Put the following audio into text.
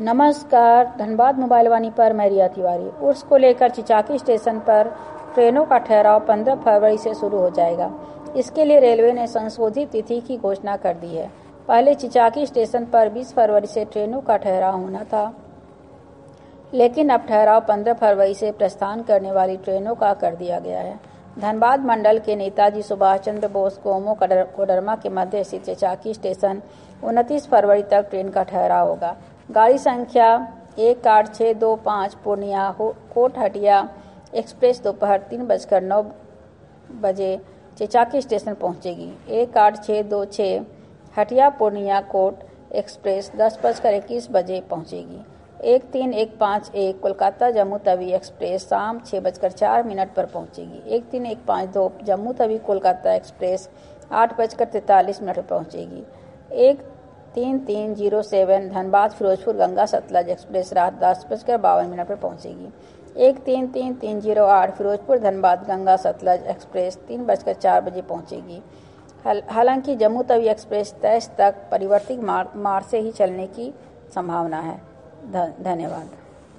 नमस्कार। धनबाद मोबाइल वाणी पर मैं रिया तिवारी। उर्स को लेकर चिचाकी स्टेशन पर ट्रेनों का ठहराव 15 फरवरी से शुरू हो जाएगा। इसके लिए रेलवे ने संशोधित तिथि की घोषणा कर दी है। पहले चिचाकी स्टेशन पर 20 फरवरी से ट्रेनों का ठहराव होना था, लेकिन अब ठहराव 15 फरवरी से प्रस्थान करने वाली ट्रेनों का कर दिया गया है। धनबाद मंडल के नेताजी सुभाष चंद्र बोस गोमो कोडरमा के मध्य स्थित चिचाकी स्टेशन 29 फरवरी तक ट्रेन का ठहराव होगा। गाड़ी संख्या 18625 पूर्णिया कोट हटिया एक्सप्रेस दोपहर 3:09 बजे चिचाकी स्टेशन पहुंचेगी। 18626 हटिया पूर्णिया कोट एक्सप्रेस 10:21 बजे पहुंचेगी। 13151 कोलकाता जम्मू तवी एक्सप्रेस शाम 6:04 पर पहुंचेगी। 13152 जम्मू तवी कोलकाता एक्सप्रेस 8:43 पर पहुंचेगी। 13307 धनबाद फिरोजपुर गंगा सतलज एक्सप्रेस रात 10:52 पर पहुंचेगी। 13308 फिरोजपुर धनबाद गंगा सतलज एक्सप्रेस 3:04 बजे पहुंचेगी। हालांकि जम्मू तवी एक्सप्रेस 23 तक परिवर्तित मार्ग से ही चलने की संभावना है। धन्यवाद।